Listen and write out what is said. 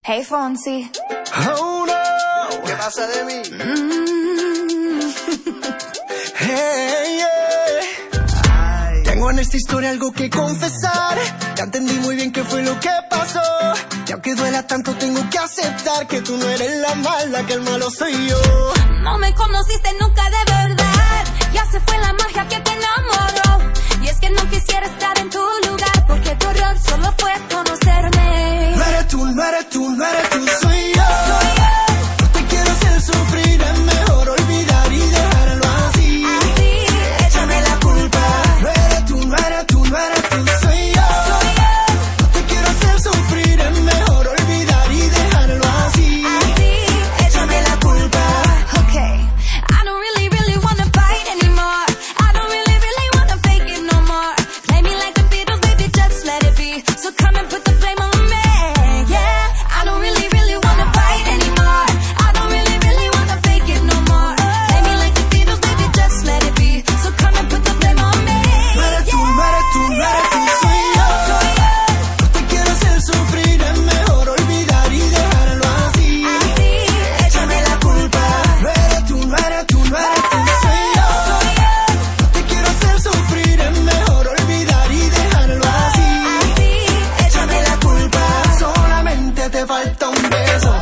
Hey, Fonsi. Oh no, ¿Qué pasa de mí? Hey, yeah. Tengo en esta historia algo que confesar. Ya entendí muy bien qué fue lo que pasó. Y aunque duela tanto tengo que aceptar que tú no eres la mala, que el malo soy yo. No me conociste nunca de verdad. Ya se fue la magia que te enamoró. Y es que no quisiera estar en tu lugar, porque tu error solo fue conocerme. No eres tú, no eres tú, no eres tú, soy yo. No te quiero hacer sufrir, es mejor olvidar y dejarlo así. Échame la culpa. No eres tú, no eres tú, no eres tú, soy yo. No te quiero hacer sufrir, es mejor olvidar y dejarlo así. Échame la culpa. Okay, I don't really wanna fight anymore. I don't really wanna fake it no more. Play me like the Beatles, baby, just let it be. So come and put the blame on me, yeah. I don't really wanna fight anymore. I don't really wanna fake it no more. Play me like the Beatles, baby, just let it be. So come and put the blame on me, No eres tú, no eres tú, no eres tú, soy yo. No te quiero hacer sufrir, es mejor olvidar y dejarlo así. Échame la culpa. No eres tú, no eres tú, no eres tú, soy yo. No te quiero hacer sufrir, es mejor olvidar y dejarlo así. Échame la culpa. Solamente te falta un beso.